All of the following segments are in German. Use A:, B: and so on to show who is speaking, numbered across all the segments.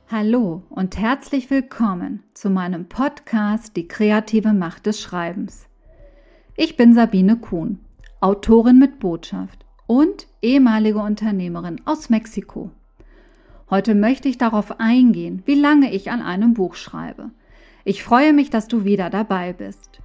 A: Hallo und herzlich willkommen zu meinem Podcast Die kreative Macht des Schreibens. Ich bin Sabine Kuhn, Autorin mit Botschaft und ehemalige Unternehmerin aus Mexiko. Heute möchte ich darauf eingehen, wie lange ich an einem Buch schreibe. Ich freue mich, dass du wieder dabei bist.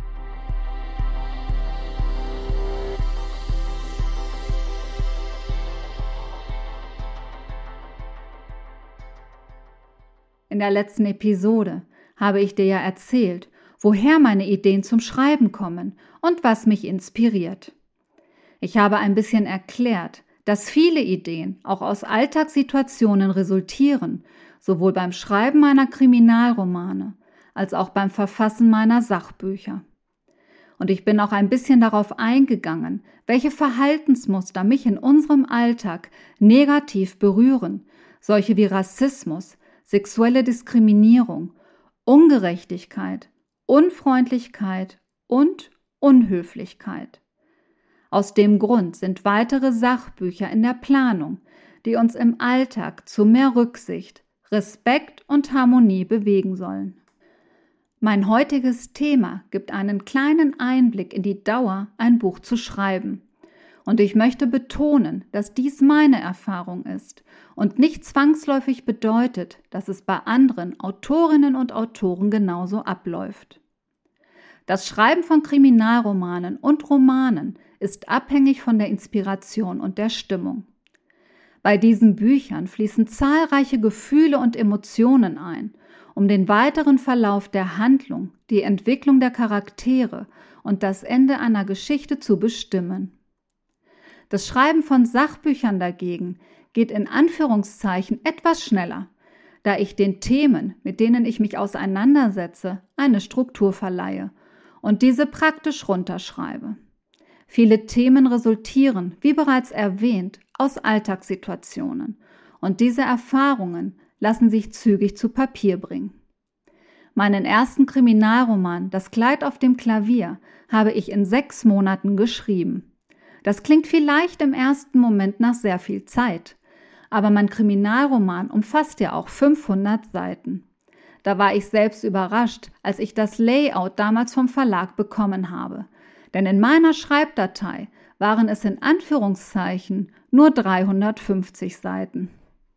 A: In der letzten Episode habe ich dir ja erzählt, woher meine Ideen zum Schreiben kommen und was mich inspiriert. Ich habe ein bisschen erklärt, dass viele Ideen auch aus Alltagssituationen resultieren, sowohl beim Schreiben meiner Kriminalromane als auch beim Verfassen meiner Sachbücher. Und ich bin auch ein bisschen darauf eingegangen, welche Verhaltensmuster mich in unserem Alltag negativ berühren, solche wie Rassismus, sexuelle Diskriminierung, Ungerechtigkeit, Unfreundlichkeit und Unhöflichkeit. Aus dem Grund sind weitere Sachbücher in der Planung, die uns im Alltag zu mehr Rücksicht, Respekt und Harmonie bewegen sollen. Mein heutiges Thema gibt einen kleinen Einblick in die Dauer, ein Buch zu schreiben. Und ich möchte betonen, dass dies meine Erfahrung ist und nicht zwangsläufig bedeutet, dass es bei anderen Autorinnen und Autoren genauso abläuft. Das Schreiben von Kriminalromanen und Romanen ist abhängig von der Inspiration und der Stimmung. Bei diesen Büchern fließen zahlreiche Gefühle und Emotionen ein, um den weiteren Verlauf der Handlung, die Entwicklung der Charaktere und das Ende einer Geschichte zu bestimmen. Das Schreiben von Sachbüchern dagegen geht in Anführungszeichen etwas schneller, da ich den Themen, mit denen ich mich auseinandersetze, eine Struktur verleihe und diese praktisch runterschreibe. Viele Themen resultieren, wie bereits erwähnt, aus Alltagssituationen und diese Erfahrungen lassen sich zügig zu Papier bringen. Meinen ersten Kriminalroman, Das Kleid auf dem Klavier, habe ich in 6 Monaten geschrieben. Das klingt vielleicht im ersten Moment nach sehr viel Zeit, aber mein Kriminalroman umfasst ja auch 500 Seiten. Da war ich selbst überrascht, als ich das Layout damals vom Verlag bekommen habe, denn in meiner Schreibdatei waren es in Anführungszeichen nur 350 Seiten.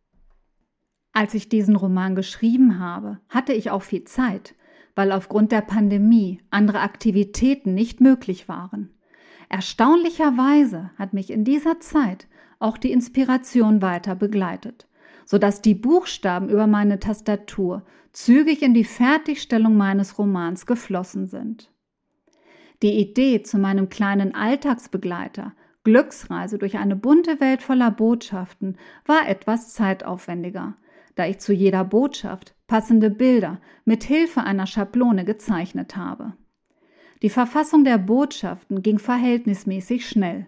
A: Als ich diesen Roman geschrieben habe, hatte ich auch viel Zeit, weil aufgrund der Pandemie andere Aktivitäten nicht möglich waren. Erstaunlicherweise hat mich in dieser Zeit auch die Inspiration weiter begleitet, sodass die Buchstaben über meine Tastatur zügig in die Fertigstellung meines Romans geflossen sind. Die Idee zu meinem kleinen Alltagsbegleiter, Glücksreise durch eine bunte Welt voller Botschaften, war etwas zeitaufwendiger, da ich zu jeder Botschaft passende Bilder mit Hilfe einer Schablone gezeichnet habe. Die Verfassung der Botschaften ging verhältnismäßig schnell.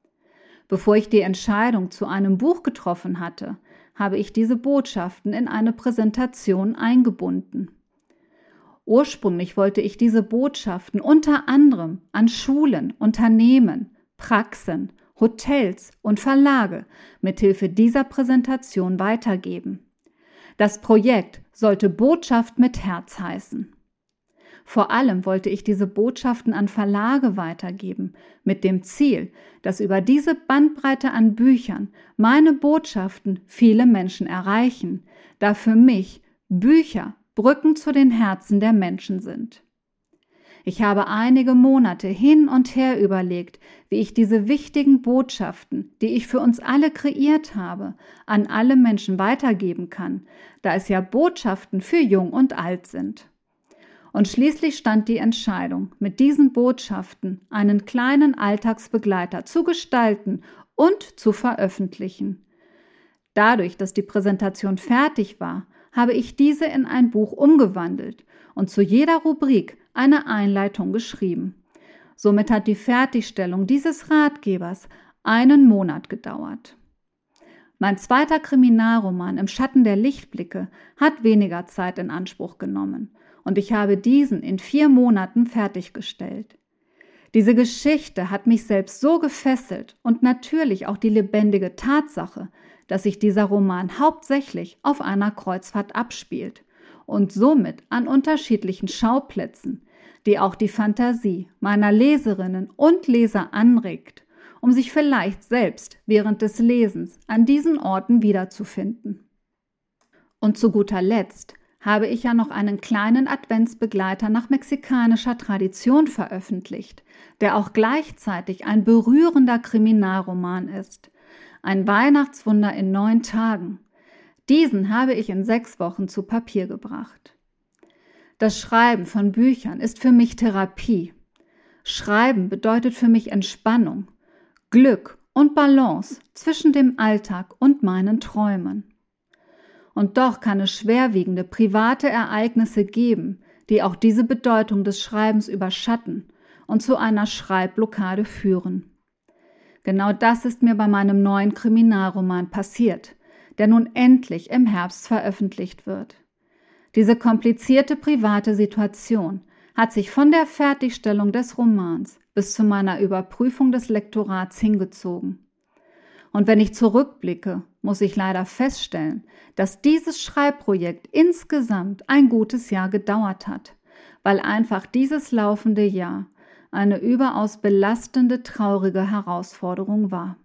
A: Bevor ich die Entscheidung zu einem Buch getroffen hatte, habe ich diese Botschaften in eine Präsentation eingebunden. Ursprünglich wollte ich diese Botschaften unter anderem an Schulen, Unternehmen, Praxen, Hotels und Verlage mithilfe dieser Präsentation weitergeben. Das Projekt sollte Botschaft mit Herz heißen. Vor allem wollte ich diese Botschaften an Verlage weitergeben, mit dem Ziel, dass über diese Bandbreite an Büchern meine Botschaften viele Menschen erreichen, da für mich Bücher Brücken zu den Herzen der Menschen sind. Ich habe einige Monate hin und her überlegt, wie ich diese wichtigen Botschaften, die ich für uns alle kreiert habe, an alle Menschen weitergeben kann, da es ja Botschaften für Jung und Alt sind. Und schließlich stand die Entscheidung, mit diesen Botschaften einen kleinen Alltagsbegleiter zu gestalten und zu veröffentlichen. Dadurch, dass die Präsentation fertig war, habe ich diese in ein Buch umgewandelt und zu jeder Rubrik eine Einleitung geschrieben. Somit hat die Fertigstellung dieses Ratgebers 1 Monat gedauert. Mein zweiter Kriminalroman Im Schatten der Lichtblicke hat weniger Zeit in Anspruch genommen und ich habe diesen in 4 Monaten fertiggestellt. Diese Geschichte hat mich selbst so gefesselt und natürlich auch die lebendige Tatsache, dass sich dieser Roman hauptsächlich auf einer Kreuzfahrt abspielt und somit an unterschiedlichen Schauplätzen, die auch die Fantasie meiner Leserinnen und Leser anregt, um sich vielleicht selbst während des Lesens an diesen Orten wiederzufinden. Und zu guter Letzt habe ich ja noch einen kleinen Adventsbegleiter nach mexikanischer Tradition veröffentlicht, der auch gleichzeitig ein berührender Kriminalroman ist. Ein Weihnachtswunder in 9 Tagen. Diesen habe ich in 6 Wochen zu Papier gebracht. Das Schreiben von Büchern ist für mich Therapie. Schreiben bedeutet für mich Entspannung, Glück und Balance zwischen dem Alltag und meinen Träumen. Und doch kann es schwerwiegende private Ereignisse geben, die auch diese Bedeutung des Schreibens überschatten und zu einer Schreibblockade führen. Genau das ist mir bei meinem neuen Kriminalroman passiert, der nun endlich im Herbst veröffentlicht wird. Diese komplizierte private Situation hat sich von der Fertigstellung des Romans bis zu meiner Überprüfung des Lektorats hingezogen. Und wenn ich zurückblicke, muss ich leider feststellen, dass dieses Schreibprojekt insgesamt ein gutes Jahr gedauert hat, weil einfach dieses laufende Jahr eine überaus belastende, traurige Herausforderung war.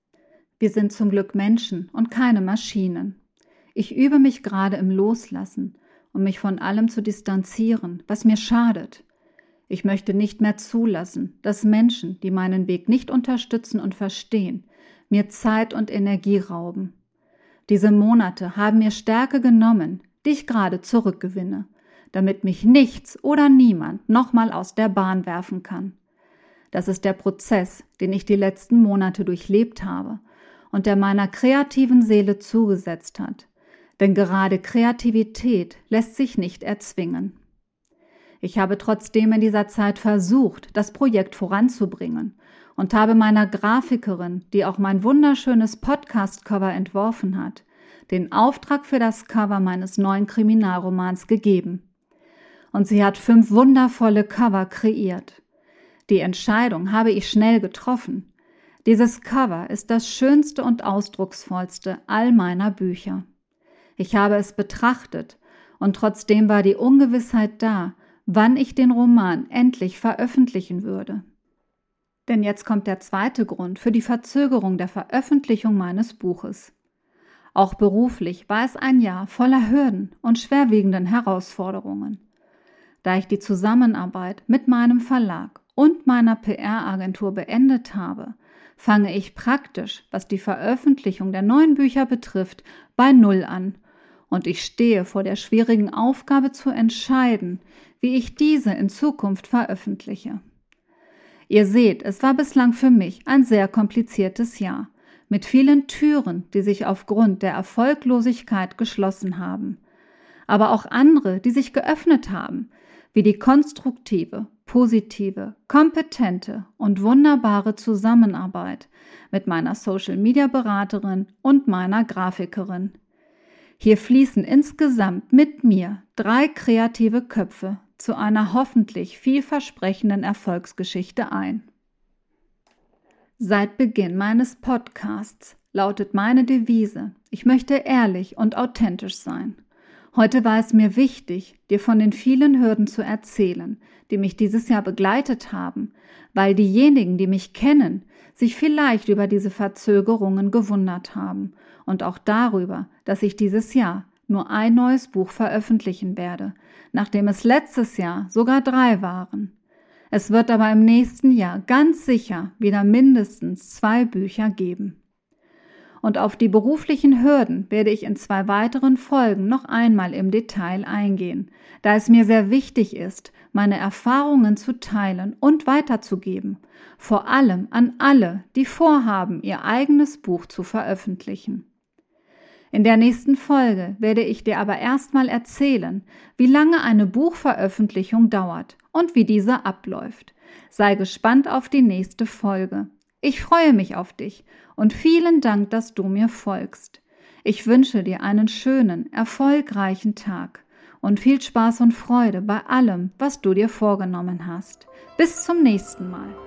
A: Wir sind zum Glück Menschen und keine Maschinen. Ich übe mich gerade im Loslassen, um mich von allem zu distanzieren, was mir schadet. Ich möchte nicht mehr zulassen, dass Menschen, die meinen Weg nicht unterstützen und verstehen, mir Zeit und Energie rauben. Diese Monate haben mir Stärke genommen, die ich gerade zurückgewinne, damit mich nichts oder niemand nochmal aus der Bahn werfen kann. Das ist der Prozess, den ich die letzten Monate durchlebt habe und der meiner kreativen Seele zugesetzt hat. Denn gerade Kreativität lässt sich nicht erzwingen. Ich habe trotzdem in dieser Zeit versucht, das Projekt voranzubringen und habe meiner Grafikerin, die auch mein wunderschönes Podcast-Cover entworfen hat, den Auftrag für das Cover meines neuen Kriminalromans gegeben. Und sie hat 5 wundervolle Cover kreiert. Die Entscheidung habe ich schnell getroffen. Dieses Cover ist das schönste und ausdrucksvollste all meiner Bücher. Ich habe es betrachtet und trotzdem war die Ungewissheit da, wann ich den Roman endlich veröffentlichen würde. Denn jetzt kommt der zweite Grund für die Verzögerung der Veröffentlichung meines Buches. Auch beruflich war es ein Jahr voller Hürden und schwerwiegenden Herausforderungen. Da ich die Zusammenarbeit mit meinem Verlag und meiner PR-Agentur beendet habe, fange ich praktisch, was die Veröffentlichung der neuen Bücher betrifft, bei Null an. Und ich stehe vor der schwierigen Aufgabe zu entscheiden, wie ich diese in Zukunft veröffentliche. Ihr seht, es war bislang für mich ein sehr kompliziertes Jahr, mit vielen Türen, die sich aufgrund der Erfolglosigkeit geschlossen haben. Aber auch andere, die sich geöffnet haben, wie die konstruktive, positive, kompetente und wunderbare Zusammenarbeit mit meiner Social-Media-Beraterin und meiner Grafikerin. Hier fließen insgesamt mit mir 3 kreative Köpfe zu einer hoffentlich vielversprechenden Erfolgsgeschichte ein. Seit Beginn meines Podcasts lautet meine Devise: Ich möchte ehrlich und authentisch sein. Heute war es mir wichtig, dir von den vielen Hürden zu erzählen, die mich dieses Jahr begleitet haben, weil diejenigen, die mich kennen, sich vielleicht über diese Verzögerungen gewundert haben und auch darüber, dass ich dieses Jahr nur ein neues Buch veröffentlichen werde, nachdem es letztes Jahr sogar 3 waren. Es wird aber im nächsten Jahr ganz sicher wieder mindestens 2 Bücher geben. Und auf die beruflichen Hürden werde ich in 2 weiteren Folgen noch einmal im Detail eingehen, da es mir sehr wichtig ist, meine Erfahrungen zu teilen und weiterzugeben, vor allem an alle, die vorhaben, ihr eigenes Buch zu veröffentlichen. In der nächsten Folge werde ich dir aber erstmal erzählen, wie lange eine Buchveröffentlichung dauert und wie diese abläuft. Sei gespannt auf die nächste Folge. Ich freue mich auf dich und vielen Dank, dass du mir folgst. Ich wünsche dir einen schönen, erfolgreichen Tag und viel Spaß und Freude bei allem, was du dir vorgenommen hast. Bis zum nächsten Mal.